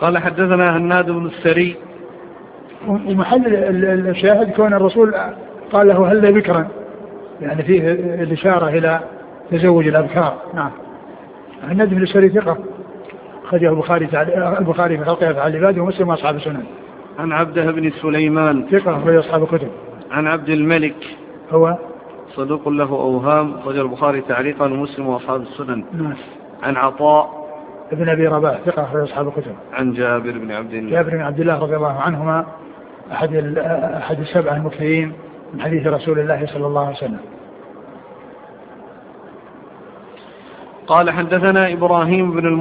قال حدثنا هناد بن السري. ومحل الشاهد كون الرسول قال له هل بكرا، يعني فيه الإشارة إلى تزوج الأبكار. نعم. هناد بن السري ثقة خرجه البخاري في خلق أفعال العباد ومسلم وأصحاب السنن. عن عبده بن سليمان ثقة في أصحاب الكتب. عن عبد الملك هو صدوق له أوهام خرج البخاري تعليقا ومسلم وأصحاب السنن. نعم. عن عطاء ابن أبي رباح ثقة في أصحاب الكتب. عن جابر بن عبد الله رضي الله عنهما أحد السبعة المكثرين من حديث رسول الله صلى الله عليه وسلم. قال حدثنا إبراهيم بن